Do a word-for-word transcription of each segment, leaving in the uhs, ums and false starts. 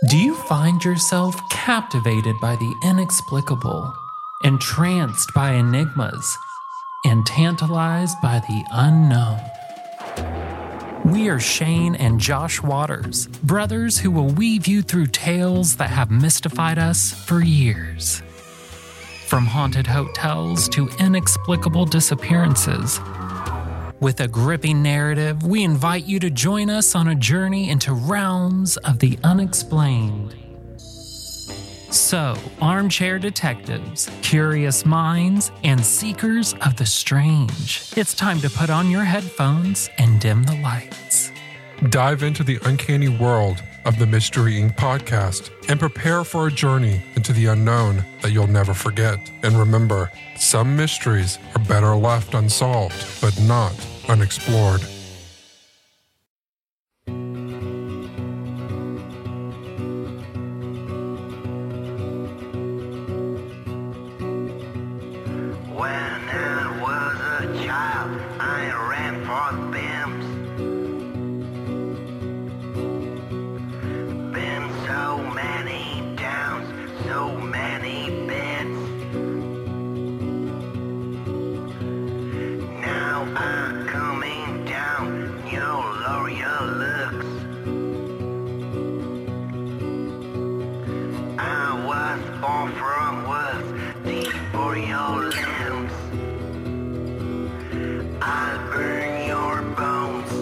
Do you find yourself captivated by the inexplicable, entranced by enigmas, and tantalized by the unknown? We are Shane and Josh Waters, brothers who will weave you through tales that have mystified us for years. From haunted hotels to inexplicable disappearances, with a gripping narrative, we invite you to join us on a journey into realms of the unexplained. So, armchair detectives, curious minds, and seekers of the strange, it's time to put on your headphones and dim the lights. Dive into the uncanny world of the Mystery Incorporated podcast and prepare for a journey into the unknown that you'll never forget. And remember, some mysteries are better left unsolved, but not unexplored. When I was a child, I ran for the bins. Been so many downs, so many beds. Now I'm coming down, you'll lower your looks. I was born from woods deep for your limbs. I'll burn your bones.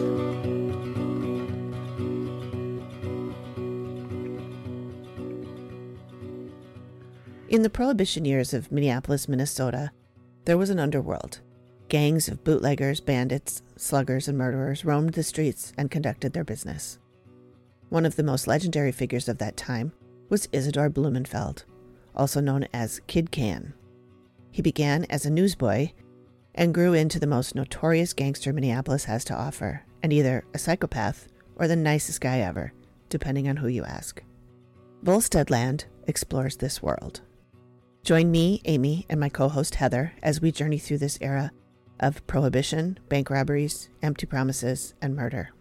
In the Prohibition years of Minneapolis, Minnesota, there was an underworld. Gangs of bootleggers, bandits, sluggers, and murderers roamed the streets and conducted their business. One of the most legendary figures of that time was Isidore Blumenfeld, also known as Kid Can. He began as a newsboy and grew into the most notorious gangster Minneapolis has to offer, and either a psychopath or the nicest guy ever, depending on who you ask. Volstead Land explores this world. Join me, Amy, and my co-host Heather as we journey through this era of prohibition, bank robberies, empty promises, and murder.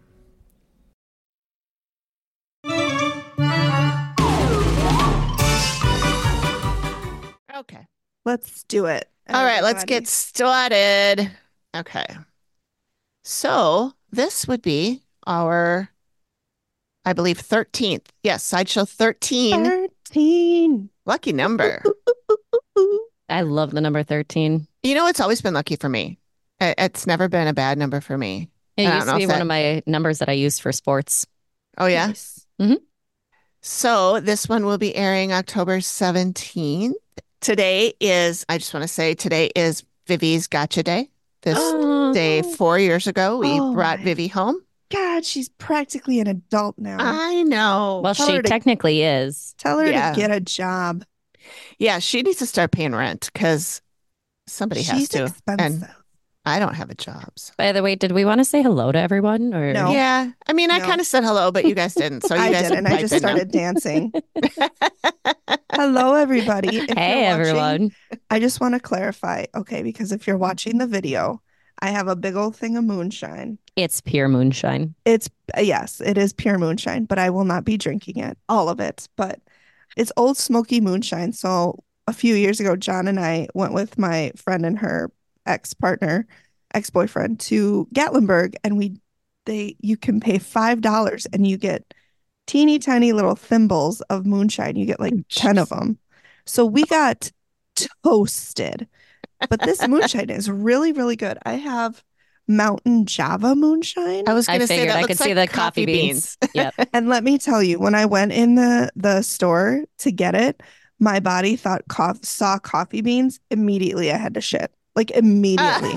Okay. Let's do it. All right, let's everybody. get started. Okay. So this would be our, I believe, thirteenth. Yes, Sideshow thirteen. thirteen. Lucky number. I love the number thirteen. You know, it's always been lucky for me. I- It's never been a bad number for me. It I don't used know to be if one that- of my numbers that I used for sports. Oh, yeah? Nice. So this one will be airing October seventeenth. Today is, I just want to say, today is Vivi's Gotcha Day. This Oh. day four years ago, we Oh brought my- Vivi home. God, she's practically an adult now. I know. Well, Tell she her to- technically is. Tell her yeah. to get a job. Yeah, she needs to start paying rent because somebody has She's to. expensive. And I don't have a job. So. By the way, did we want to say hello to everyone? Or No. Yeah, I mean, I No. kind of said hello, but you guys didn't. So you I guys didn't. I pipe just in now. started dancing. Hello, everybody. If Hey, you're watching- everyone. I just want to clarify, okay, because if you're watching the video, I have a big old thing of moonshine. It's pure moonshine. It's, yes, it is pure moonshine, but I will not be drinking it, all of it. But it's Old Smoky moonshine. So a few years ago, John and I went with my friend and her ex-partner, ex-boyfriend to Gatlinburg, and we, they, you can pay five dollars and you get teeny tiny little thimbles of moonshine. You get like Oh, ten of jeez. them. So we got toasted. But this moonshine is really, really good. I have Mountain Java moonshine. I was I going to say figured that I looks could see like the coffee beans. Yep. And let me tell you, when I went in the the store to get it, my body thought cough, saw coffee beans. Immediately, I had to shit. Like immediately.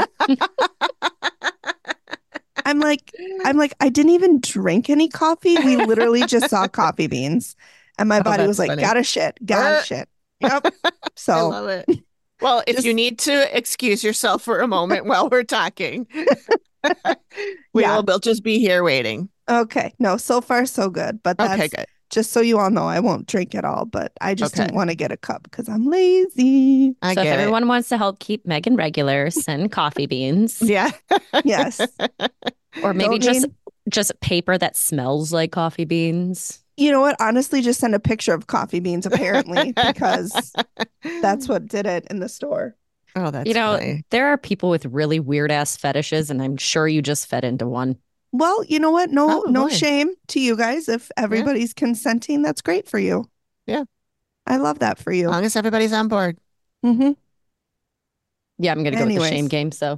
I'm like, I'm like, I didn't even drink any coffee. We literally just saw coffee beans, and my Oh, body was that's like, funny. gotta shit, gotta Uh, shit. Yep. I So love it. Well, if you Just- need to excuse yourself for a moment while we're talking, we'll, Yeah. we'll just be here waiting. okay, no, so far so good. But that's Okay, good. just so you all know, I won't drink at all. But I just Okay. didn't want to get a cup because I'm lazy. I so if get it. everyone wants to help keep Megan regular, send coffee beans. Yeah. Yes. Or maybe Don't just need- just paper that smells like coffee beans. You know what? Honestly, just send a picture of coffee beans, apparently, because that's what did it in the store. Oh, that's You know, funny. there are people with really weird ass fetishes, and I'm sure you just fed into one. Well, you know what? No, no Probably. shame to you guys. If everybody's consenting, that's great for you. Yeah. I love that for As you. long as everybody's on board. hmm Yeah, I'm gonna go with the shame Anyways. game. So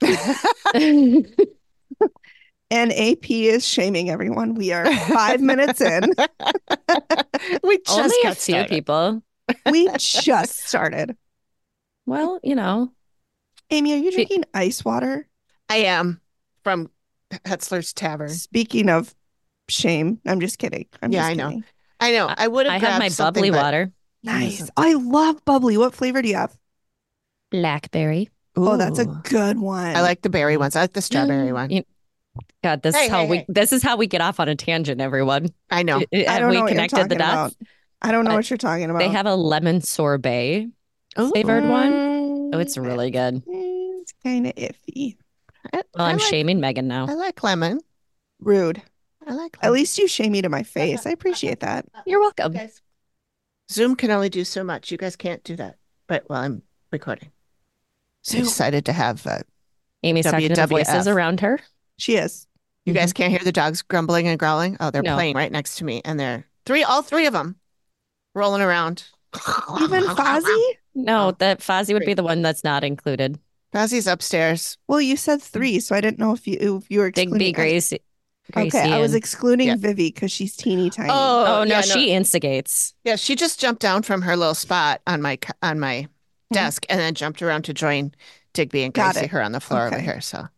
And A P is shaming everyone. We are five minutes in. We just only a got few started. people. We just started. Well, you know, Amy, are you She- drinking ice water? I am from Hetzler's Tavern. Speaking of shame, I'm just kidding. I'm Yeah, just I know. kidding. I know. I would have I grabbed have my something, bubbly but- water, Nice. I love bubbly. What flavor do you have? blackberry. Oh, that's a Ooh. good one. I like the berry ones. I like the strawberry one. You- God, this Hey, is how hey, we hey. this is how we get off on a tangent, everyone. I know. I- I Have don't we know what you're connected talking the dots? about. I don't know But what you're talking about. They have a lemon sorbet Ooh. flavored one. Mm, Oh, it's really good. It's kind of iffy. I, Well, I I'm like, shaming Megan now. I like lemon. Rude. I like At lemon. least you shame me to my face. I appreciate that. You're welcome. Guys, Zoom can only do so much. You guys can't do that. But while I'm recording, so excited to have. Uh, Amy's talking to the W W F. voices around her. She is. you guys can't hear the dogs grumbling and growling. Oh, they're No. playing right next to me, and they're three, all three of them, rolling around. Even Fozzie? No, Oh, that Fozzie would be great. the one that's not included. Fozzie's upstairs. Well, you said three, so I didn't know if you if you were excluding. Digby, Gracie. Gracie Okay, I was and- excluding Yeah. Vivi because she's teeny tiny. Oh, no, yeah, she instigates. Yeah, she just jumped down from her little spot on my c- on my Mhm. desk and then jumped around to join Digby and Got Gracie, it. her on the floor over Okay. here. So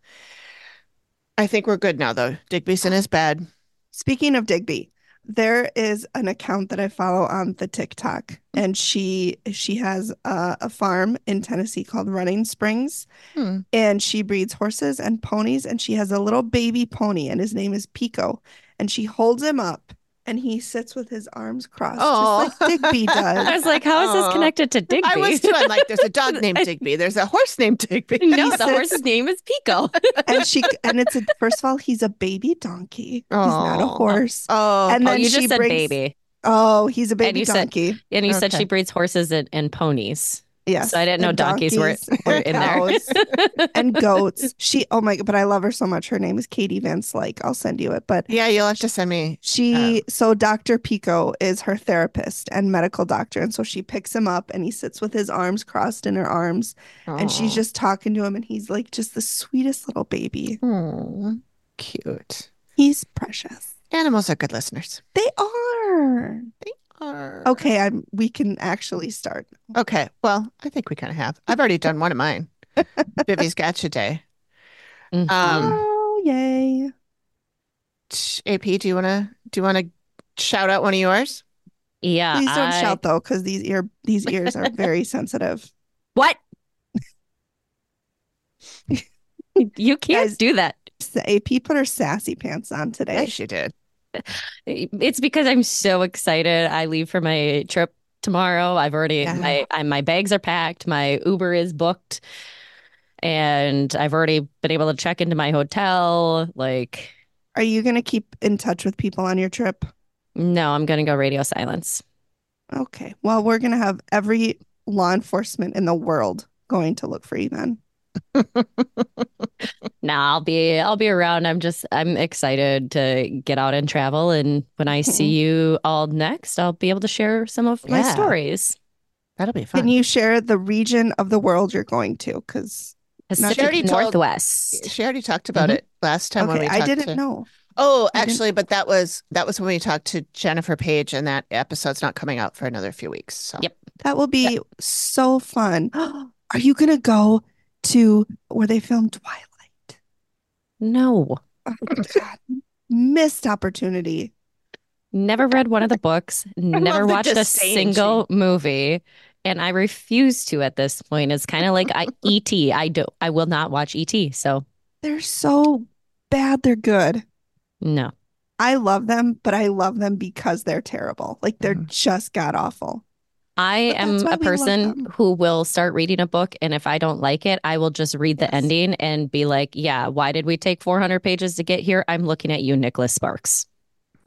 I think we're good now, though. Digby's in his bed. Speaking of Digby, there is an account that I follow on the TikTok, and she she has a, a farm in Tennessee called Running Springs, Hmm. and she breeds horses and ponies, and she has a little baby pony, and his name is Pico, and she holds him up, and he sits with his arms crossed, Aw. just like Digby I does. was like, how is Aw. this connected to Digby? I was too. I'm like, there's a dog named Digby. There's a horse named Digby. No, He the sits- horse's name is Pico. And she and it's a first of all, he's a baby donkey. He's not a Aw. horse. Oh, And Oh, then you she just said brings- baby. Oh, he's a baby you said- donkey. And you said Okay. she breeds horses and, and ponies. Yes. So I didn't know and donkeys were, donkeys were and in there. cows and goats. She, oh my, but I love her so much. Her name is Katie Van Slyke. I'll send you it. But yeah, you'll have to send me. she, so Doctor Pico is her therapist and medical doctor. And so she picks him up and he sits with his arms crossed in her arms. And she's Aw. just talking to him. And he's like just the sweetest little baby. Aw, cute. He's precious. Animals are good listeners. They are. Are. Okay, I'm, we can actually start. Okay. Well, I think we kind of have. I've already done one of mine. Vivi's Gotcha Day. Mhm. Um, Oh, yay. A P, do you want to do you want to shout out one of yours? Yeah. Please don't I- shout though, because these ear these ears are very sensitive. What? You can't Guys- do that. The A P put her sassy pants on today. Yes, you did. It's because I'm so excited. I leave for my trip tomorrow. I've already Yeah. my I, my bags are packed. My Uber is booked, and I've already been able to check into my hotel. Like, Are you gonna keep in touch with people on your trip? no, I'm gonna go radio silence. Okay. Well, we're gonna have every law enforcement in the world going to look for you then. No, I'll be I'll be around. I'm just I'm excited to get out and travel. And when I see you all next, I'll be able to share some of my Yeah. stories. That'll be fun. Can you share the region of the world you're going to? Because Pacific already told- Northwest. She already talked about Mhm. it last time when okay, we I talked didn't to- know. Oh, I didn't- actually, but that was that was when we talked to Jennifer Page, and that episode's not coming out for another few weeks. So Yep. That will be so fun. Are you gonna go to where they filmed Twilight? No, Oh, God. Missed opportunity. never read one of the books, never love the watched a disdain, single movie, and I refuse to at this point. It's kind of like I E T. I do I will not watch E T. So They're so bad, they're good. no. I love them, but I love them because they're terrible. Like they're Mhm. just god awful. I But am that's why a we love person them. who will start reading a book, and if I don't like it, I will just read the Yes. ending and be like, yeah, why did we take four hundred pages to get here? I'm looking at you, Nicholas Sparks.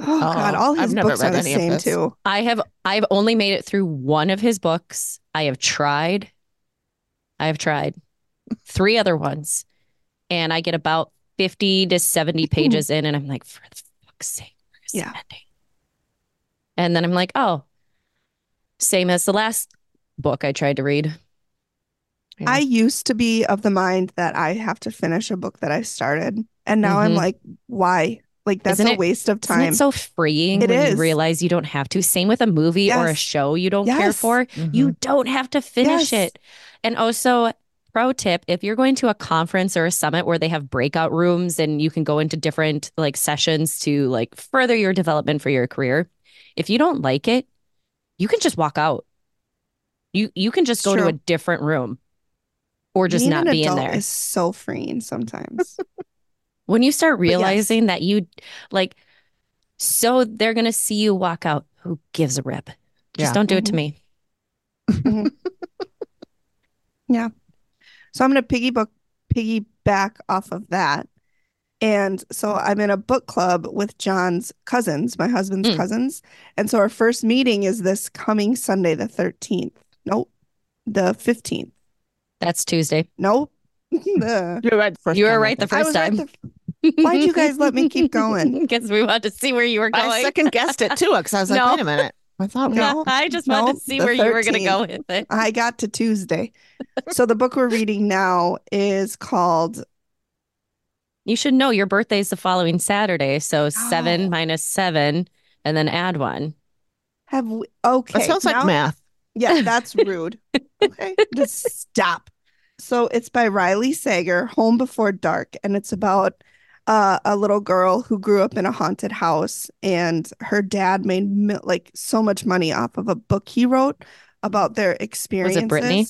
Oh, God, Oh, all I've his never books are read the any of same this. too. I have I've only made it through one of his books. I have tried. I have tried three other ones, and I get about fifty to seventy pages in, and I'm like, for the fuck's sake, where's Yeah. the ending? And then I'm like, oh, same as the last book I tried to read. Yeah. I used to be of the mind that I have to finish a book that I started. And now I'm Mhm. like, why? Like, that's Isn't a it- waste of Isn't time. it so freeing It when you is. realize you don't have to? Same with a movie or a Yes. show you don't care Yes. for. You don't have to finish Yes. it. And also, pro tip, if you're going to a conference or a summit where they have breakout rooms and you can go into different like sessions to like further your development for your career, if you don't like it, you can just walk out. You you can just It's go to true. a different room or just Being not an be in adult there. is so freeing sometimes. When you start yes. realizing that you like, so they're going to see you walk out. Who gives a rip? Just Yeah. don't do it to Mhm. me. Mhm. Yeah. So I'm going to piggyback piggyback off of that. And so I'm in a book club with John's cousins, my husband's Mm. cousins. And so our first meeting is this coming Sunday, the thirteenth. Nope. The fifteenth. That's Tuesday. Nope. The- You were right the first You were time, I right the think. I first was right time. the- Why'd you guys let me keep going? Because we wanted to see where you were going. I second guessed it too because I was like, No. wait a minute. I thought No. I just wanted no, to see the where you were going to go thirteenth. with it. I got to Tuesday. So the book we're reading now is called You should know your birthday is the following Saturday. So seven Oh. minus seven and then add one. Have we, okay. that sounds like now- math. Yeah, that's rude. Okay, just stop. So it's by Riley Sager, Home Before Dark, and it's about uh, a little girl who grew up in a haunted house, and her dad made mi- like so much money off of a book he wrote about their experiences. Brittany?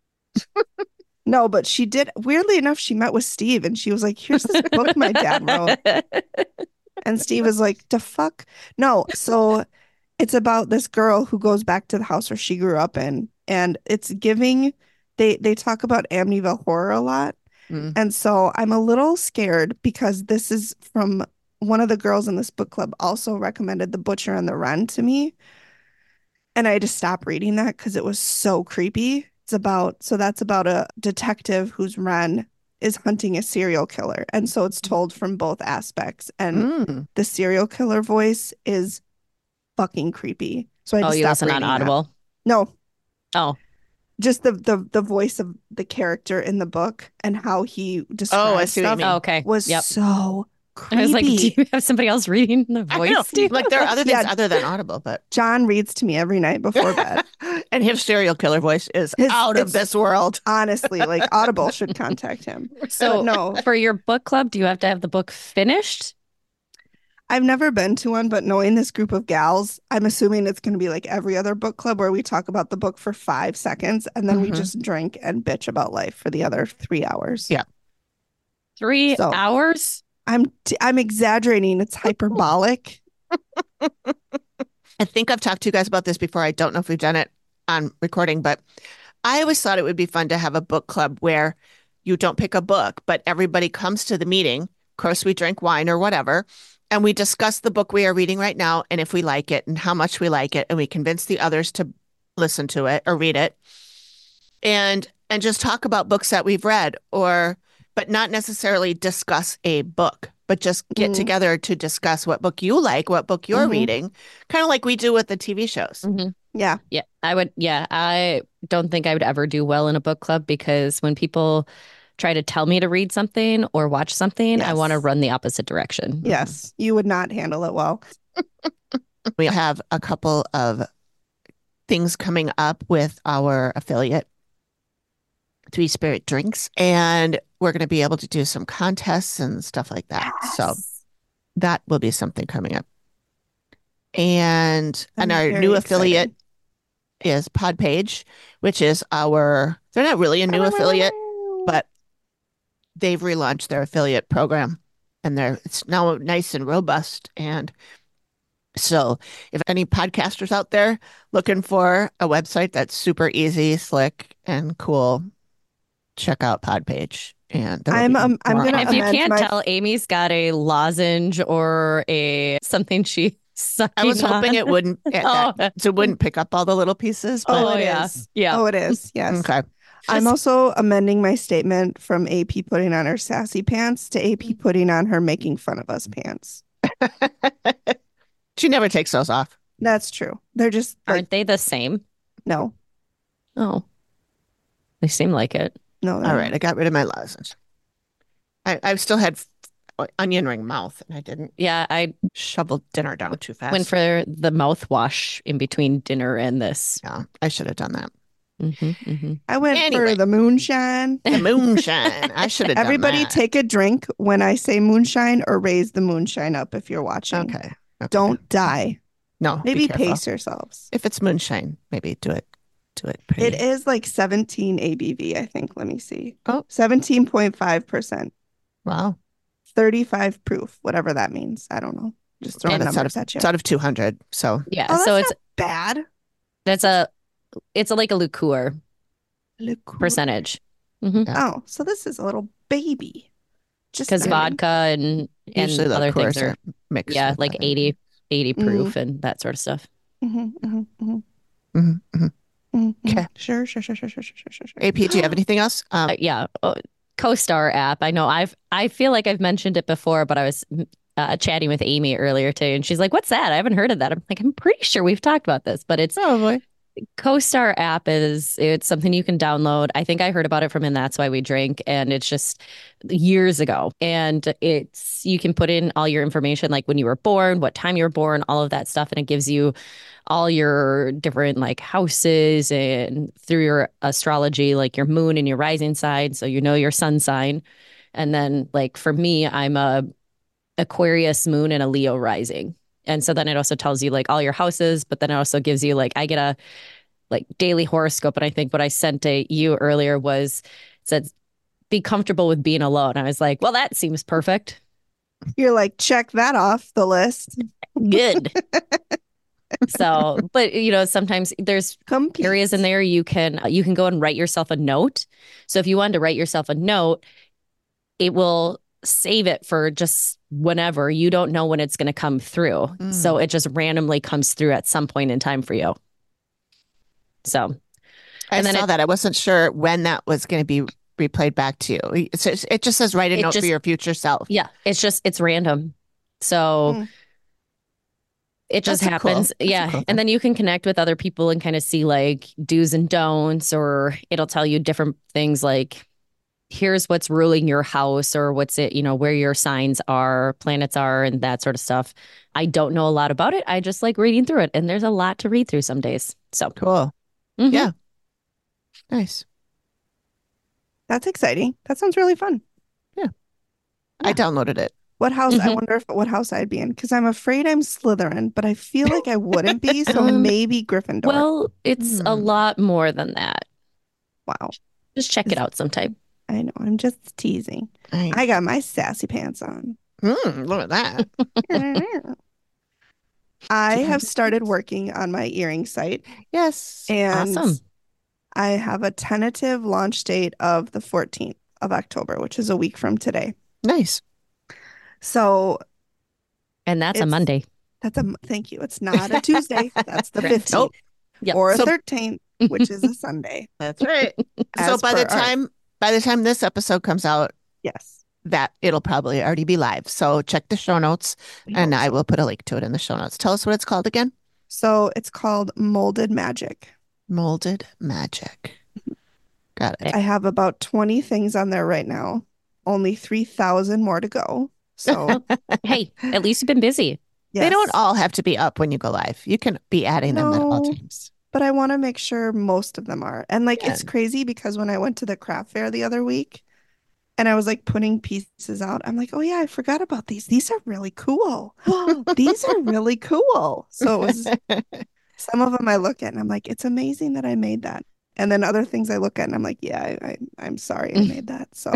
No, but she did. Weirdly enough, she met with Steve, and she was like, "Here's this book my dad wrote." And Steve was like, "The fuck?" No, so it's about this girl who goes back to the house where she grew up in, and it's giving. They they talk about Amityville horror a lot, Mm. and so I'm a little scared because this is from one of the girls in this book club also recommended The Butcher and the Wren to me, and I had to stop reading that because it was so creepy. It's about so that's about a detective whose Wren is hunting a serial killer, and so it's told from both aspects, and Mm. the serial killer voice is fucking creepy. So I Oh, just you stopped listen on reading that. Audible? No, Oh, just the the the voice of the character in the book and how he describes see what you stuff mean. oh okay. was Yep. so creepy. I was like, do you have somebody else reading the I know. voice? to you? Like there are other things Yeah. other than Audible, but John reads to me every night before bed. and his serial killer voice is His- out of it's- this world. Honestly, like Audible should contact him. So But no, for your book club, do you have to have the book finished? I've never been to one, but knowing this group of gals, I'm assuming it's going to be like every other book club where we talk about the book for five seconds and then we Mhm. just drink and bitch about life for the other three hours. Yeah. Three So- hours? I'm t- I'm exaggerating. It's hyperbolic. I think I've talked to you guys about this before. I don't know if we've done it on recording, but I always thought it would be fun to have a book club where you don't pick a book, but everybody comes to the meeting. Of course, we drink wine or whatever, and we discuss the book we are reading right now and if we like it and how much we like it, and we convince the others to listen to it or read it, and and just talk about books that we've read, or but not necessarily discuss a book, but just get Mhm. together to discuss what book you like, what book you're Mhm. reading, kind of like we do with the T V shows. Mhm. Yeah. Yeah, I would. Yeah, I don't think I would ever do well in a book club because when people try to tell me to read something or watch something, I Yes. want to run the opposite direction. Yes. You would not handle it well. We have a couple of things coming up with our affiliate, Three Spirit Drinks, and we're going to be able to do some contests and stuff like that. So that will be something coming up. And I'm and our very new excited. affiliate is Podpage, which is our, they're not really a new affiliate, but they've relaunched their affiliate program and they're it's now nice and robust. And so if any podcasters out there looking for a website that's super easy, slick, and cool, check out Podpage. And there will I'm, be um, I'm more gonna on And if you amend can't my- tell, Amy's got a lozenge or a something she sucking I was hoping on. it wouldn't it, Oh. that, so it wouldn't pick up all the little pieces. But, Oh, it yeah. is. Yeah. Oh, it is. Yes. okay. I'm also amending my statement from A P putting on her sassy pants to A P putting on her making fun of us pants. She never takes those off. That's true. They're just like, Aren't they the same? no, Oh, they seem like it. no. they're All not. right, I got rid of my lozenge. I I still had f- onion ring mouth, and I didn't Yeah, I shovel dinner down too fast. went for the mouthwash in between dinner and this. Yeah, I should have done that. hmm hmm I went Anyway. for the moonshine. The moonshine. I should have done Everybody that. take a drink when I say moonshine or raise the moonshine up if you're watching. Okay. okay. Don't die. No. be Maybe careful. pace yourselves. If it's moonshine, maybe do it. Do it pretty. It is like seventeen A B V, I think. Let me see. Oh. seventeen point five percent. Wow. thirty-five proof, whatever that means. I don't know. Just throwing And it's numbers out of at you. it's out of two hundred. So Yeah, Oh, so that's it's not bad. that's a it's a, like a liqueur Liqueur. percentage. hmm Oh, so this is a little baby. Just Because saying. vodka and and usually the other things liqueurs are mixed. yeah with like other- eighty, eighty Mm. proof and that sort of stuff. Mhm, mhm, mhm, Mhm, mhm. mhm, mhm. Okay. Sure, sure, sure, sure, sure, sure, sure, sure. A P, do you have anything else? Um, Uh, yeah, oh, CoStar app. I know I've I feel like I've mentioned it before, but I was uh, chatting with Amy earlier today, and she's like, "What's that? I haven't heard of that." I'm like, "I'm pretty sure we've talked about this, but it's probably. CoStar app is it's something you can download. I think I heard about it from And That's Why We Drink, and it's just years ago. And it's you can put in all your information, like when you were born, what time you were born, all of that stuff, and it gives you all your different like houses and through your astrology, like your moon and your rising sign, so you know your sun sign. And then like for me, I'm a Aquarius moon and a Leo rising. And so then it also tells you like all your houses, but then it also gives you like I get a like daily horoscope. And I think what I sent to you earlier was said be comfortable with being alone. I was like, well, that seems perfect. You're like, check that off the list. Good. So, but you know, sometimes there's Compete. areas in there you can you can go and write yourself a note. So if you wanted to write yourself a note, it will save it for just whenever. You don't know when it's going to come through. Mm. So it just randomly comes through at some point in time for you. So I and then saw it- that. I wasn't sure when that was going to be replayed back to you. It's, it's- it just says write a It note just- for your future self. yeah, it's just it's random. So Mm. it just That's a cool- happens. that's a Yeah. cool thing. And then you can connect with other people and kind of see like do's and don'ts, or it'll tell you different things like here's what's ruling your house, or what's it, you know, where your signs are, planets are, and that sort of stuff. I don't know a lot about it. I just like reading through it. And there's a lot to read through some days. So Cool. mhm. Yeah. Nice. That's exciting. That sounds really fun. I downloaded it. What house? I Mhm. wonder if what house I'd be in because I'm afraid I'm Slytherin, but I feel like I wouldn't be. So Um, maybe Gryffindor. Well, it's a Hmm. lot more than that. wow. Just check it out sometime. I know. I'm just teasing. Nice. I got my sassy pants on. Mm, look at that. I Do you have have started pants? working on my earring site, Yes. and Awesome. I have a tentative launch date of the fourteenth of October, which is a week from today. Nice. So And that's a It's- Monday. that's a thank you. It's not a Tuesday. That's the Right. fifteenth Nope. Yep. or a So- thirteenth, which is a Sunday. That's right. so As by the per our- time by the time this episode comes out, Yes. that it'll probably already be live. So check the show notes, and I will put a link to it in the show notes. Tell us what it's called again. So it's called Molded Magic. Molded Magic. Got it. I have about twenty things on there right now. Only three thousand more to go. So Hey, at least you've been busy. They don't yes. all have to be up when you go live. You can be adding them at all No. times. But I want to make sure most of them are. And like it's Yeah. crazy because when I went to the craft fair the other week and I was like putting pieces out, I'm like, oh yeah, I forgot about these. These are really cool. These are really cool. So it was some of them I look at and I'm like, it's amazing that I made that. And then other things I look at and I'm like, yeah, I, I I'm sorry I made that. So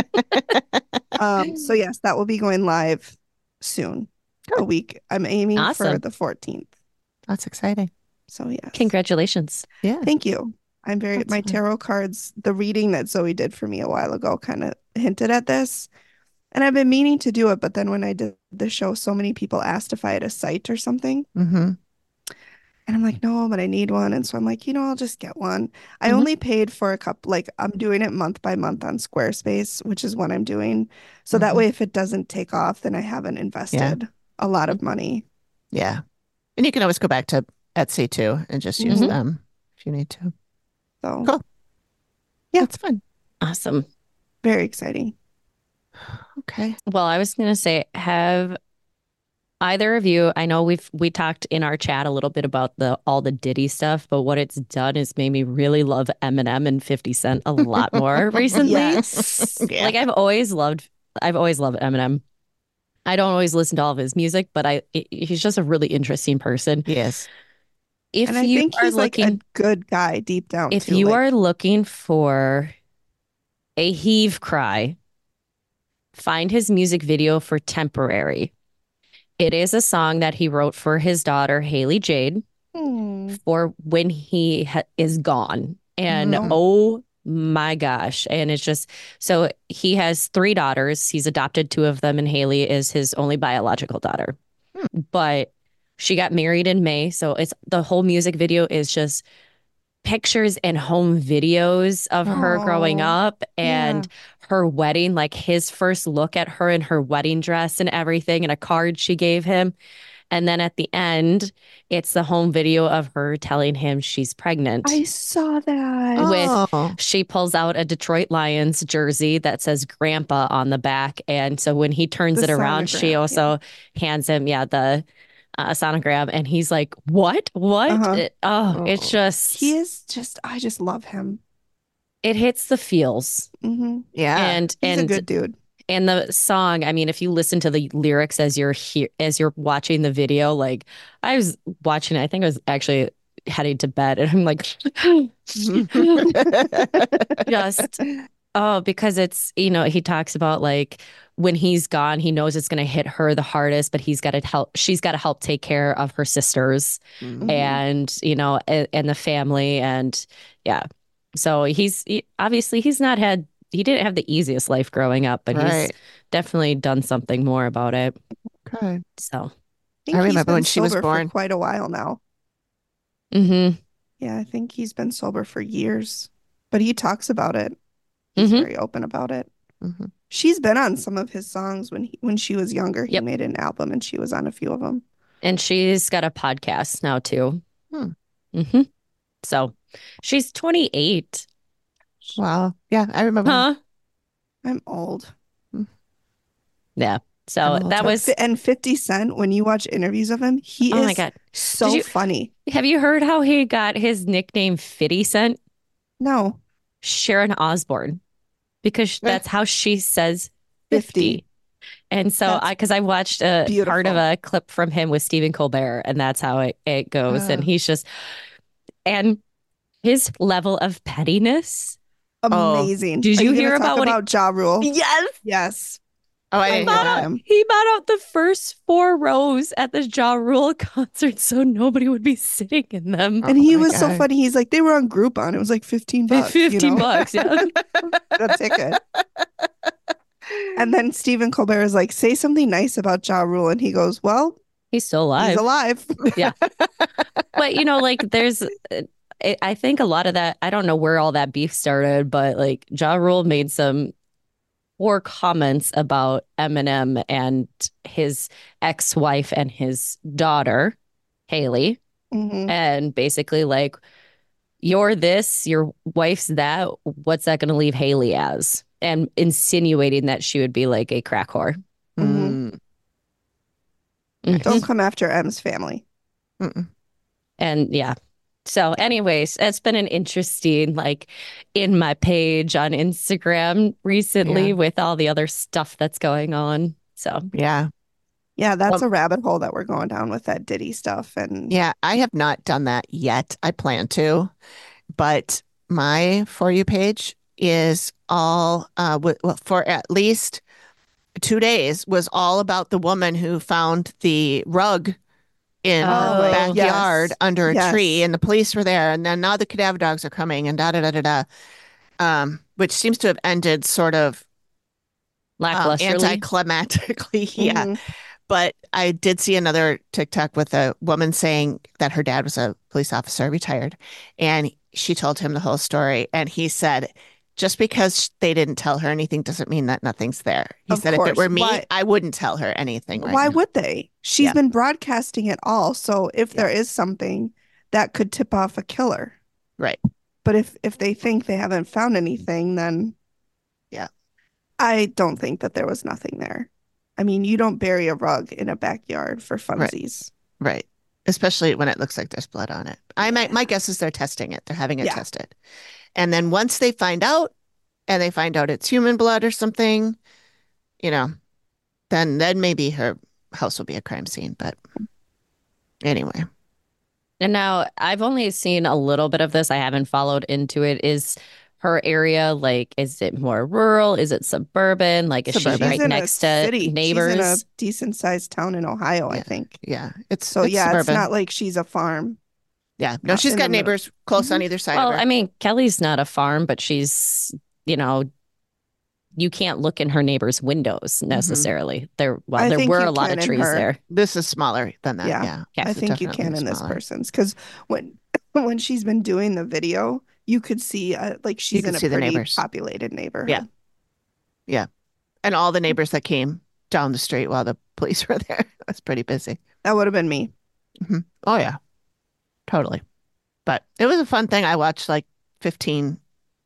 um so yes, that will be going live soon. A Good. week. I'm aiming for Awesome. the fourteenth. That's exciting. So yes. Congratulations. Yeah. Thank you. I'm very, That's my fine. tarot cards, the reading that Zoe did for me a while ago kind of hinted at this. And I've been meaning to do it, but then when I did the show, so many people asked if I had a site or something. Mm-hmm. And I'm like, no, but I need one. And so I'm like, you know, I'll just get one. I Mhm. only paid for a couple, like I'm doing it month by month on Squarespace, which is what I'm doing. So that Mhm. way, if it doesn't take off, then I haven't invested a lot of money. Yeah. And you can always go back to Etsy too and just use Mhm. them if you need to. So Cool. Yeah. That's fun. Awesome. very exciting. Okay. Well, I was going to say, have either of you, I know we've we talked in our chat a little bit about the all the Diddy stuff, but what it's done is made me really love Eminem and fifty Cent a lot more recently. Yes. Yeah. Like I've always loved I've always loved Eminem. I don't always listen to all of his music, but I i- he's just a really interesting person. Yes. If And I you think are he's like looking a good guy deep down if too. you like, are looking for a heave cry, find his music video for Temporary. It is a song that he wrote for his daughter, Haley Jade, hmm, for when he ha- is gone. And Mhm. oh my gosh. And it's just so he has three daughters. He's adopted two of them, and Haley is his only biological daughter. But she got married in May. So it's the whole music video is just pictures and home videos of her growing Aw, up and her wedding, like his first look at her in her wedding dress and everything, and a card she gave him. And then at the end, it's the home video of her telling him she's pregnant. I saw that. With Oh. she pulls out a Detroit Lions jersey that says grandpa on the back. And so when he turns The it around, she sonogram, also hands him, yeah, the uh, sonogram. And he's like, what? What? Uh-huh. It- oh, it's Oh. just, He is just, I just love him. it hits the feels. hmm Yeah. And, He's and, a good dude. and the song, I mean, if you listen to the lyrics as you're here, as you're watching the video, like I was watching, I think I was actually heading to bed and I'm like, just, oh, because it's, you know, he talks about like when he's gone, he knows it's going to hit her the hardest, but he's got to help, she's got to help take care of her sisters Mhm. and, you know, and, and the family. And yeah. So he's he, obviously he's not had, he didn't have the easiest life growing up, but he's Right. definitely done something more about it. Okay. So, I think I he's remember been when she was sober born. for quite a while now. hmm Yeah, I think he's been sober for years, but he talks about it. He's Mhm. very open about it. Mhm. She's been on some of his songs when he, when she was younger. He Yep. made an album and she was on a few of them. and she's got a podcast now too. Hmm. hmm So she's twenty-eight. Wow. Yeah, I remember. Huh? I'm old. Yeah. So I'm old that too. was, Fi- And fifty Cent, when you watch interviews of him, he oh is my God. so Did you- funny. Have you heard how he got his nickname fifty Cent? No, Sharon Osbourne, because Eh. that's how she says fifty. fifty. And so That's I, because I watched a part beautiful. of a clip from him with Stephen Colbert, and that's how it, it goes. Oh. And he's just, and his level of pettiness. Amazing. Did Are you gonna hear talk about what he- about Ja Rule? Yes. Yes. Oh, I I didn't hear love that. him. He bought out the first four rows at the Ja Rule concert so nobody would be sitting in them. Oh And he my was so God. funny. He's like, they were on Groupon. It was like fifteen bucks. you fifty know? bucks, yeah. A ticket. And then Stephen Colbert is like, say something nice about Ja Rule. And he goes, well, He's still alive. he's alive. But you know, like there's, uh, I I think a lot of that. I don't know where all that beef started, but like Ja Rule made some poor comments about Eminem and his ex-wife and his daughter Haley, Mhm. and basically like, you're this, your wife's that. What's that going to leave Haley as? And insinuating that she would be like a crack whore. Mm. Mhm. Don't come after M's family. Mm-mm. And yeah. So, anyways, it's been an interesting, like, in my page on Instagram recently Yeah. with all the other stuff that's going on. So, Yeah. Yeah, that's Well- a rabbit hole that we're going down with that Diddy stuff. And Yeah. I have not done that yet. I plan to, but my For You page is all, uh, w- well, for at least two days was all about the woman who found the rug in Oh, her my- backyard yes. under a Yes. tree, and the police were there, and then now the cadaver dogs are coming, and da da da da da, um, which seems to have ended sort of um, Lacklusterly. anticlimactically. Yeah. Mhm. But I did see another TikTok with a woman saying that her dad was a police officer, retired, and she told him the whole story. And he said, just because they didn't tell her anything doesn't mean that nothing's there. He Of said, if it course. were me, Why- I wouldn't tell her anything right Why now. would they? She's Yeah. been broadcasting it all. So if there Yeah. is something that could tip off a killer. Right. But if if they think they haven't found anything, then Yeah. I don't think that there was nothing there. I mean, you don't bury a rug in a backyard for Right. funsies. Right. Especially when it looks like there's blood on it. I might, Yeah. my guess is they're testing it. They're having it Yeah. tested. And then once they find out and they find out it's human blood or something, you know, then then maybe her house will be a crime scene. But anyway. And now I've only seen a little bit of this. I haven't followed into it. Is her area like, is it more rural? Is it suburban? Like, is Suburban. she right She's in a next to city. She's in a neighbors? decent sized town in Ohio, I Yeah. think. Yeah. It's So it's yeah, it's suburban. not like she's a farm. Yeah. No, not she's in got the middle. neighbors close on either side Well, of her. I mean, Kelly's not a farm, but she's, you know, you can't look in her neighbor's windows necessarily. There, well, I there think were you a lot can of in trees her. there. This is smaller than that. Yeah. Yeah. Okay. I This is think you can definitely in this smaller. person's because when when she's been doing the video, you could see uh, like she's can in a see the pretty neighbors. populated neighborhood. Yeah. Yeah. And all the neighbors that came down the street while the police were there. It was pretty busy. That would have been me. Oh, yeah. Totally. But it was a fun thing. I watched like fifteen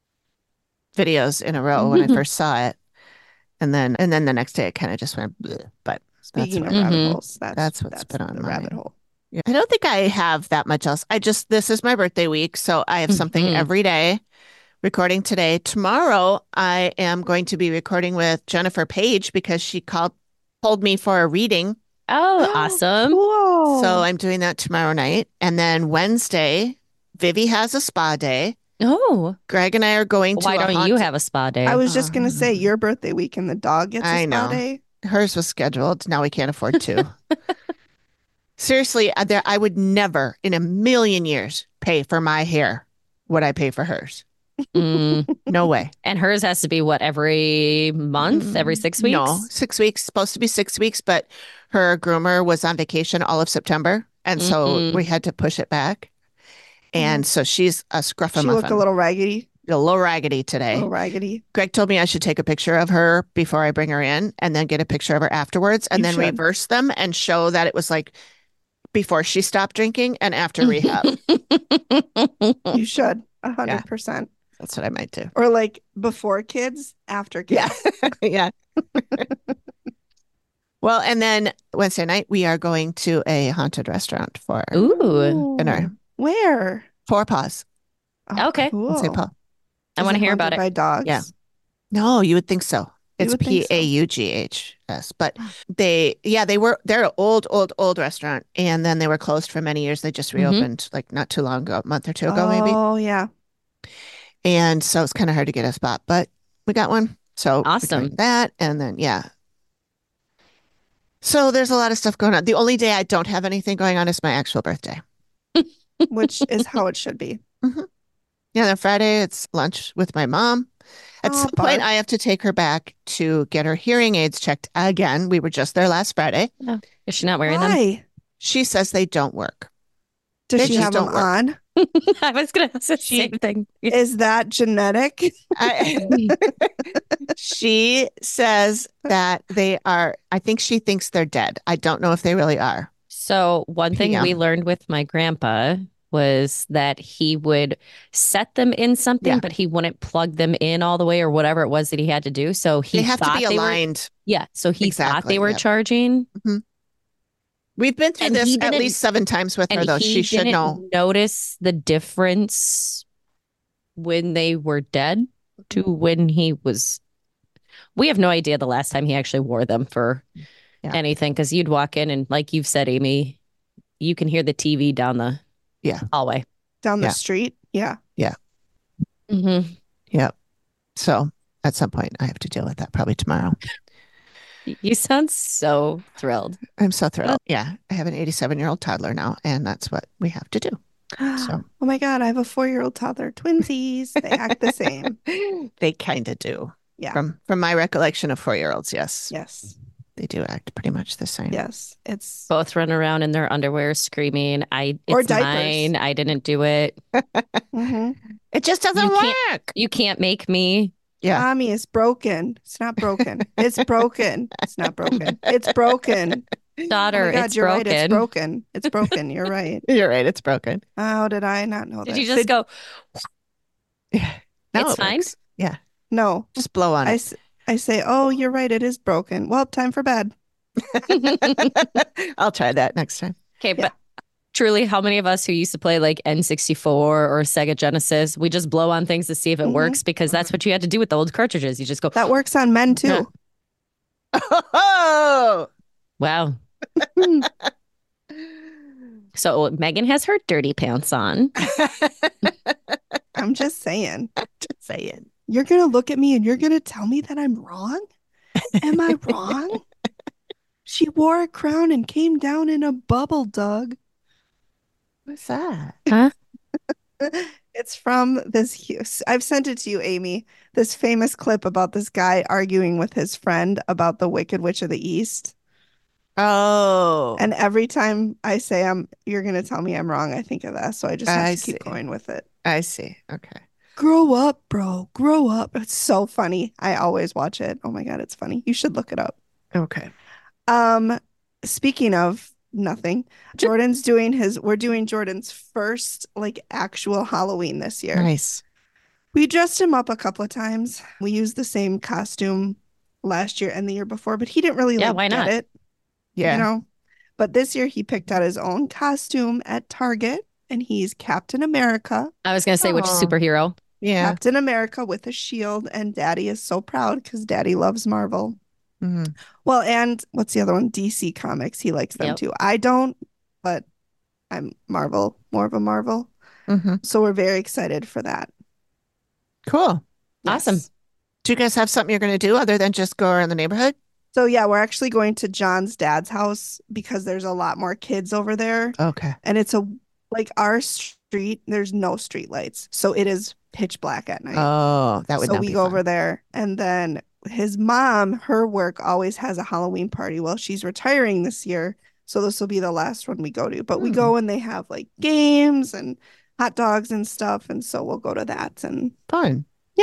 videos in a row when I first saw it. And then and then the next day it kind of just went bleh. But Speaking that's of what, rabbit Mhm. holes, that's That's what's been on the mine. rabbit hole. yeah. I don't think I have that much else. I just this is my birthday week, so I have something Mhm. every day. Recording today. Tomorrow I am going to be recording with Jennifer Page because she called told me for a reading. Oh, awesome. Whoa. So I'm doing that tomorrow night. And then Wednesday, Vivi has a spa day. Oh, Greg and I are going to why a don't you haunted- have a spa day? I was just gonna say Um, your birthday week and the dog gets a I spa know. day. Hers was scheduled. Now we can't afford two. Seriously, uh, there, I would never in a million years pay for my hair what I pay for hers. Mm. No way. And hers has to be what, every month, every six weeks? No, six weeks. Supposed to be six weeks, but her groomer was on vacation all of September. And so Mhm. we had to push it back. And so she's a scruff She of looked a little raggedy. a little raggedy A today. little raggedy. Greg told me I should take a picture of her before I bring her in and then get a picture of her afterwards and You then should. reverse them and show that it was like before she stopped drinking and after rehab. You should. A hundred percent. That's what I might do. Or like before kids, after kids. Yeah. yeah. Well, and then Wednesday night, we are going to a haunted restaurant for Ooh, dinner. Where? Four Paws Oh, Okay. in cool. Saint Paul. I Is want to it hear about haunted it. by dogs. Yeah. No, you would think so. You It's would think P so. A U G H S. But they, yeah, they were, they're an old, old, old restaurant. And then they were closed for many years. They just Mhm. reopened like not too long ago, a month or two ago, maybe. Oh, yeah. And so it's kind of hard to get a spot, but we got one. So we're Awesome. doing that. And then, yeah. So there's a lot of stuff going on. The only day I don't have anything going on is my actual birthday. Which is how it should be. Yeah, then Friday it's lunch with my mom. At Oh, some point, Barb. I have to take her back to get her hearing aids checked again. We were just there last Friday. Is she not wearing them? Why? She says they don't work. Does They she just have them don't work. on? I was going to ask the She- same thing. Is that genetic? I, she says that they are, I think she thinks they're dead. I don't know if they really are. So one thing we P M. learned with my grandpa was that he would set them in something, Yeah. but he wouldn't plug them in all the way or whatever it was that he had to do. So he they have to thought be they were, aligned. yeah. So he thought Exactly, they were yeah. charging, We've been through And this he at didn't- least seven times with her, and though. he She should didn't know. notice the difference when they were dead to when he was. We have no idea the last time he actually wore them for Yeah. anything, because you'd walk in and, like you've said, Amy, you can hear the T V down the Yeah. hallway. Down the Yeah. street? Yeah. Mm-hmm. Yep. So at some point, I have to deal with that probably tomorrow. You sound so thrilled. I'm so thrilled. Yeah. I have an eighty-seven year old toddler now, and that's what we have to do. So Oh my God, I have a four-year-old toddler. Twinsies. They act the same. they kind of do. Yeah. From from my recollection of four-year-olds, yes. Yes. They do act pretty much the same. Yes. It's Both run around in their underwear screaming, I Or it's diapers. mine. I didn't do it. Mhm. It just doesn't You can't- work. You can't make me. Yeah. Mommy, it's broken. It's not broken. It's broken. It's not broken. It's broken. Daughter, Oh my God, it's you're broken. right. It's broken. It's broken. You're right. You're right. It's broken. How did I not know Did that? you just go, Yeah. No, It's it fine? works. Yeah. No. Just blow on I, it. s- I say, oh, you're right. It is broken. Well, time for bed. I'll try that next time. okay, but truly, how many of us who used to play like N sixty-four or Sega Genesis, we just blow on things to see if it Mhm. works because that's what you had to do with the old cartridges. You just go, That works on men too. Oh, wow. So Megan has her dirty pants on. I'm just saying. just saying. You're going to look at me and you're going to tell me that I'm wrong? Am I wrong? She wore a crown and came down in a bubble, Doug. What's that? Huh? It's from this. hu- I've sent it to you, Amy. This famous clip about this guy arguing with his friend about the Wicked Witch of the East. Oh, And every time I say I'm, you're going to tell me I'm wrong, I think of that. So I just have I to keep see. going with it. I see. Okay. Grow up, bro. Grow up. It's so funny. I always watch it. Oh my God, it's funny. You should look it up. Okay. Um, speaking of nothing, Jordan's doing his, we're doing Jordan's first like actual Halloween this year. Nice. We dressed him up a couple of times. We used the same costume last year and the year before, but he didn't really Yeah, like why get not? it, Yeah. you know. But this year he picked out his own costume at Target and he's Captain America. I was going to say, which Aw. superhero? Yeah. Captain America with a shield, and Daddy is so proud because Daddy loves Marvel. Mhm. Well, and what's the other one? D C Comics. He likes them Yep. too. I don't, but I'm Marvel, more of a Marvel. Mhm. So we're very excited for that. Cool. Awesome. Yes. Do you guys have something you're going to do other than just go around the neighborhood? So yeah, we're actually going to John's dad's house because there's a lot more kids over there. Okay. And it's a like our street, there's no street lights. So it is pitch black at night. Oh, that would so not we be go fun. over there, and then his mom, her work always has a Halloween party. Well, she's retiring this year, so this will be the last one we go to. But we Hmm. go and they have like games and hot dogs and stuff, and so we'll go to that. And Fun.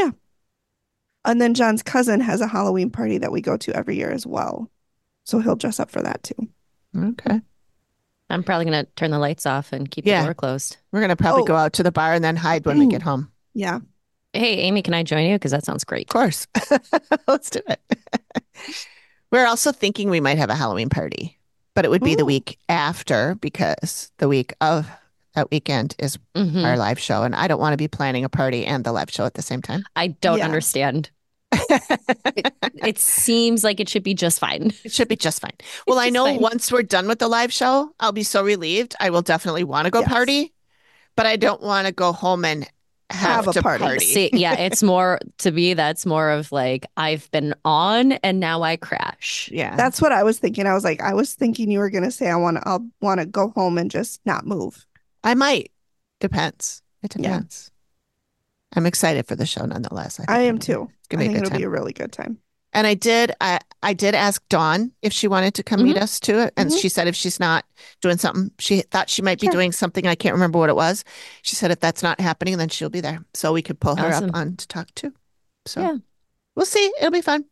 and then John's cousin has a Halloween party that we go to every year as well, so he'll dress up for that too. Okay. I'm probably going to turn the lights off and keep Yeah. the door closed. We're going to probably Oh. go out to the bar and then hide when we get home. Yeah. Hey, Amy, can I join you? Because that sounds great. Of course. Let's do it. We're also thinking we might have a Halloween party, but it would be the Ooh. week after because the week of that weekend is Mhm. our live show. And I don't want to be planning a party and the live show at the same time. I don't Yeah. understand. It, it seems like it should be just fine. It should be just fine. Well, I just know fine. once we're done with the live show, I'll be so relieved. I will definitely want to go Yes. party, but I don't want to go home and have, Have a to party. party. See, yeah, it's more to me, that's more of like, I've been on and now I crash. Yeah. That's what I was thinking. I was like, I was thinking you were gonna say I want to, I'll want to go home and just not move. I might. Depends. It Yeah. depends. I'm excited for the show nonetheless. think I am it'll be- too. It's gonna I be a think good it'll be time. a really good time. And I did I I did ask Dawn if she wanted to come meet us to it. And Mhm. she said if she's not doing something, she thought she might be Sure. doing something. I can't remember what it was. She said if that's not happening, then she'll be there. So we could pull her Awesome. up on to talk too. So Yeah. we'll see. It'll be fun.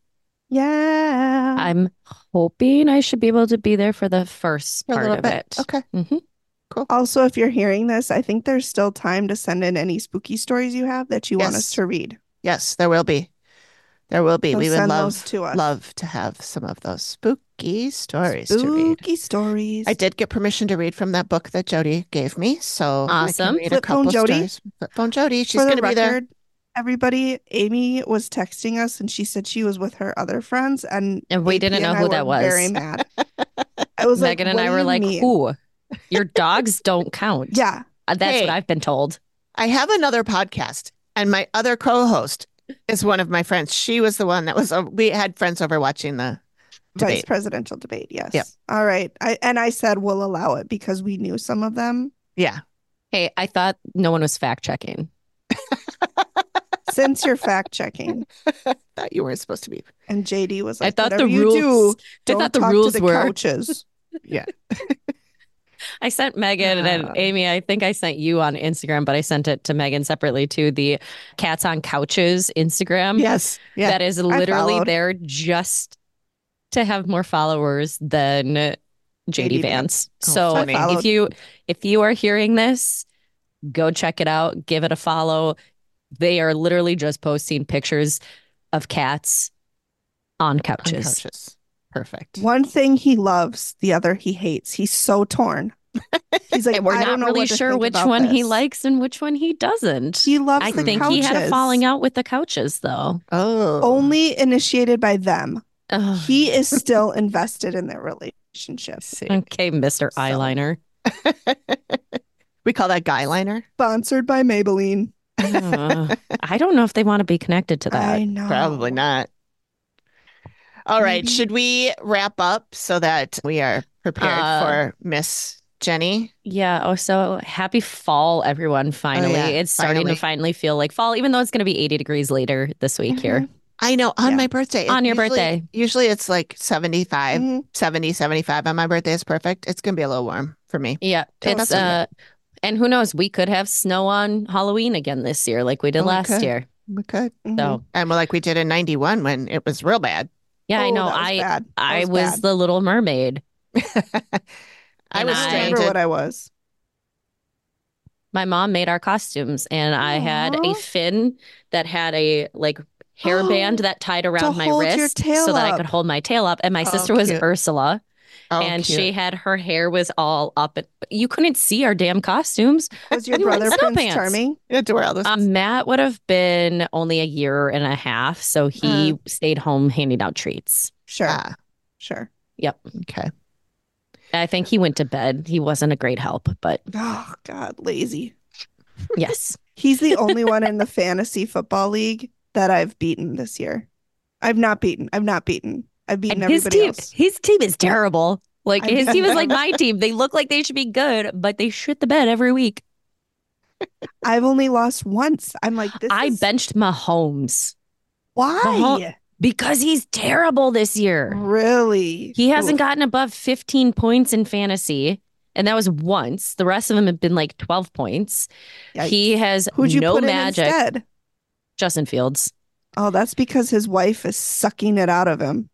Yeah. I'm hoping I should be able to be there for the first For a part little of bit. it. Okay. Mhm. Also, if you're hearing this, I think there's still time to send in any spooky stories you have that you want us Yes. to read. Yes, there will be. There will be. So we would send love those to us. love to have some of those spooky stories to read. Spooky stories. I did get permission to read from that book that Jody gave me, so I Awesome. can read a Flip phone couple Jody? stories. Flip phone Jody, she's For the going to be there. record, everybody, Amy was texting us and she said she was with her other friends, and And we A P didn't know and I who that were Very was. mad. I was Megan like, and "What I do were you like, mean?" who? Your dogs don't count. Yeah. Uh, That's Hey. what I've been told. I have another podcast, and my other co-host is one of my friends. She was the one that was. Uh, we had friends over watching the Vice debate. presidential debate. Yes. Yep. All right. I and I said we'll allow it because we knew some of them. Yeah, Hey, I thought no one was fact checking. Since you're fact checking, Thought you weren't supposed to be. and J D was I like, thought the "Whatever you rules- do, I don't thought the talk rules to the were- couches." Yeah. I sent Megan and Ah. Amy, I think I sent you on Instagram, but I sent it to Megan separately to the Cats on Couches Instagram. Yes. Yeah. That is literally followed. there just to have more followers than J D J D Vance. Oh, So funny. I if you if you are hearing this, go check it out, give it a follow. They are literally just posting pictures of cats on On couches. couches. Perfect. One thing he loves, the other he hates. He's so torn. He's like, And we're I don't not know really what to sure think which about one he this. likes and which one he doesn't. He loves I the think couches. he had a falling out with the couches, though. Oh. Only initiated by them. Ugh. He is still invested in their relationship. See. Okay, Mister So- Eyeliner. We call that guy liner. Sponsored by Maybelline. Uh, I don't know if they want to be connected to that. I know. Probably not. All right. Maybe. Should we wrap up so that we are prepared Uh, for Miss Jenny? Yeah. Oh, so happy fall, everyone. Finally. yeah, It's starting finally. to finally feel like fall, even though it's going to be eighty degrees later this week here. Mhm. I know on Yeah. my birthday. On your usually- birthday. Usually it's like seventy-five, Mhm. seventy, seventy-five on my birthday is perfect. It's going to be a little warm for me. Yeah. It's, Totally. uh, and who knows, we could have snow on Halloween again this year, like we did Oh, we last could. year. We could. Mhm. So, And well, like we did in ninety-one when it was real bad. yeah, I Oh, know. that was I, bad. That I was was bad. the Little Mermaid. I And was I- I stranded. remember what I was. My mom made our costumes, and I had a Aw. fin that had a like hairband that tied around my hold your wrist tail so that I up. could hold my tail up. And my Oh, sister was cute. Ursula, Oh, and cute. she had her hair was all up. And you couldn't see our damn costumes. Was your You were in brother snow Prince pants. Charming? You had to wear all this. Um, Matt would have been only a year and a half, so he stayed home handing out treats. Sure. Ah, Sure. Yep. okay. I think he went to bed. He wasn't a great help, but Oh, God, lazy. yes. He's the only one in the fantasy football league that I've beaten this year. I've not beaten. I've not beaten. I've beaten And his everybody team, else. his team is terrible. Like I his team is know. like my team. They look like they should be good, but they shit the bed every week. I've only lost once. I'm like, this I is benched Mahomes why? Mahom- because he's terrible this year. Really? He hasn't Oof. gotten above fifteen points in fantasy, and that was once. The rest of them have been like twelve points. Yikes. He has Who'd you no put magic. in instead? Justin Fields. Oh, that's because his wife is sucking it out of him.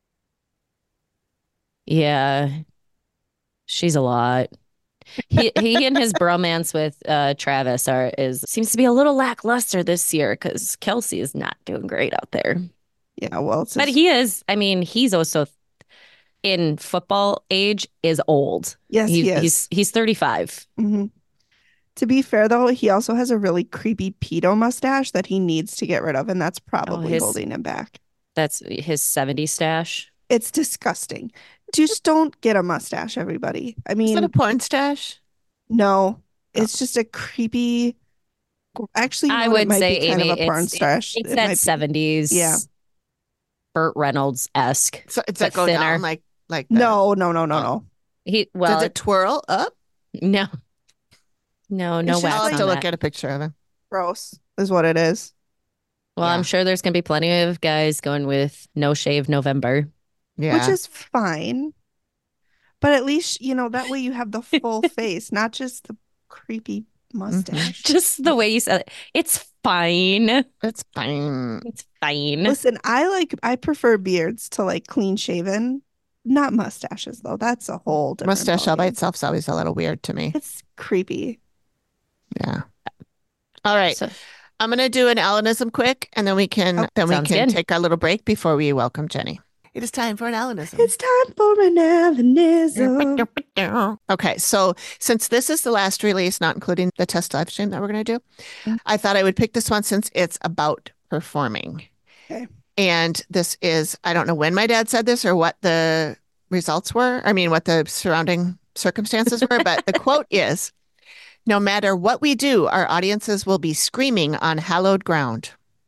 Yeah. She's a lot. He he and his bromance with uh Travis are is seems to be a little lackluster this year because Kelsey is not doing great out there. Yeah, well, it's But his- he is, I mean, he's also in football age is old. yes, He- he is. He's he's thirty-five. Mhm. To be fair, though, he also has a really creepy pedo mustache that he needs to get rid of, and that's probably his- holding him back. That's his seventy stash. It's disgusting. Just don't get a mustache, everybody. I Is mean, that a porn stash? no, it's just a creepy. Actually, you know I what? It would might say, be kind Amy, of a porn it's- stash. It's It that might be- seventies. Yeah. Burt Reynolds esque. So it's But that go thinner. down like like the- No, no, no, no, Oh. no. He well, Does it twirl up? no, no, no just wax I'll like have on to look that. at a picture of him. Gross is what it is. Well, Yeah. I'm sure there's gonna be plenty of guys going with no shave November. Yeah. Which is fine. But at least, you know, that way you have the full face, not just the creepy mustache. Just the way you said it. It's fine. It's fine. It's fine. Listen, I like I prefer beards to like clean shaven, not mustaches though. That's a whole different Mustache all by ballgame. itself is always a little weird to me. It's creepy. Yeah. All right. So- I'm gonna do an Alanism quick, and then we can Oh, then we sounds can good. take our little break before we welcome Jenny. It is time for an Alanism. It's time for an Alanism. Okay, so since this is the last release, not including the test live stream that we're going to do, Mm. I thought I would pick this one since it's about performing. Okay. And this is, I don't know when my dad said this or what the results were. I mean, what the surrounding circumstances were, but the quote is, no matter what we do, our audiences will be screaming on hallowed ground.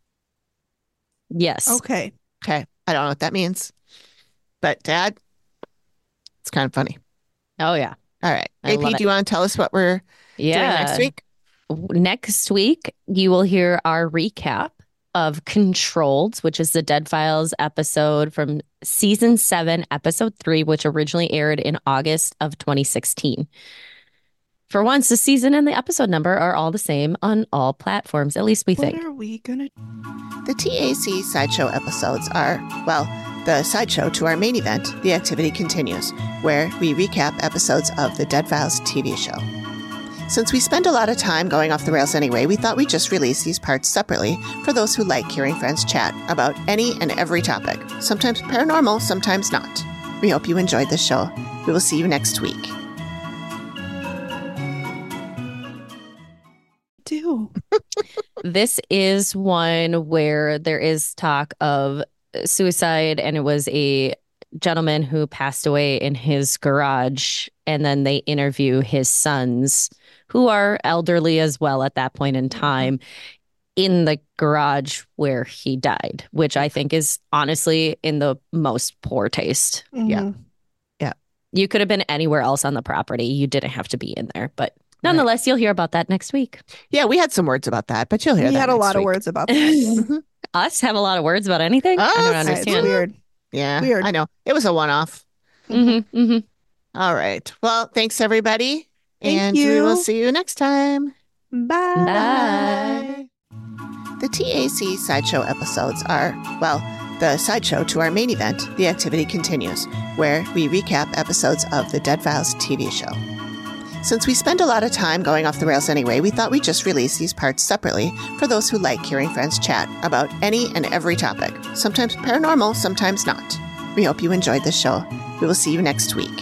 Yes. Okay. Okay, I don't know what that means, but Dad, it's kind of funny. Oh yeah. All right, I A P, love do it. you want to tell us what we're Yeah. doing next week? Next week, you will hear our recap of Controlled, which is the Dead Files episode from season seven, episode three, which originally aired in August of twenty sixteen. For once, the season and the episode number are all the same on all platforms, at least we What think. are we gonna? The T A C Sideshow episodes are, well, the sideshow to our main event, The Activity Continues, where we recap episodes of the Dead Files T V show. Since we spend a lot of time going off the rails anyway, we thought we'd just release these parts separately for those who like hearing friends chat about any and every topic, sometimes paranormal, sometimes not. We hope you enjoyed this show. We will see you next week. Do. This is one where there is talk of suicide, and it was a gentleman who passed away in his garage, and then they interview his sons, who are elderly as well at that point in time, in the garage where he died, which I think is honestly in the most poor taste. Yeah. Mhm. You could have been anywhere else on the property. You didn't have to be in there, but nonetheless, you'll hear about that next week. Yeah, we had some words about that, but you'll hear We that had a next lot of week. words about that. Us have a lot of words about anything. I don't Us? It's understand. weird. Yeah, Weird. I know. It was a one-off. Mm-hmm, mm-hmm. All right. Well, thanks, everybody. Thank and we you. will see you next time. Bye. Bye. The T A C Sideshow episodes are, well, the sideshow to our main event, The Activity Continues, where we recap episodes of the Dead Files T V show. Since we spend a lot of time going off the rails anyway, we thought we'd just release these parts separately for those who like hearing friends chat about any and every topic, sometimes paranormal, sometimes not. We hope you enjoyed this show. We will see you next week.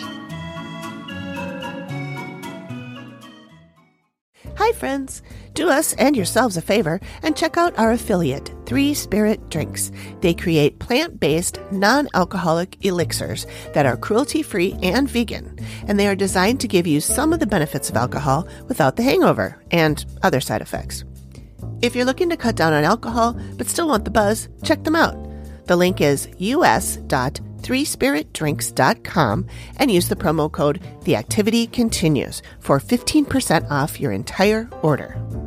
Hi, friends. Do us and yourselves a favor and check out our affiliate, Three Spirit Drinks. They create plant-based, non-alcoholic elixirs that are cruelty-free and vegan, and they are designed to give you some of the benefits of alcohol without the hangover and other side effects. If you're looking to cut down on alcohol but still want the buzz, check them out. The link is u s dot three spirit drinks dot com and use the promo code The Activity Continues for fifteen percent off your entire order.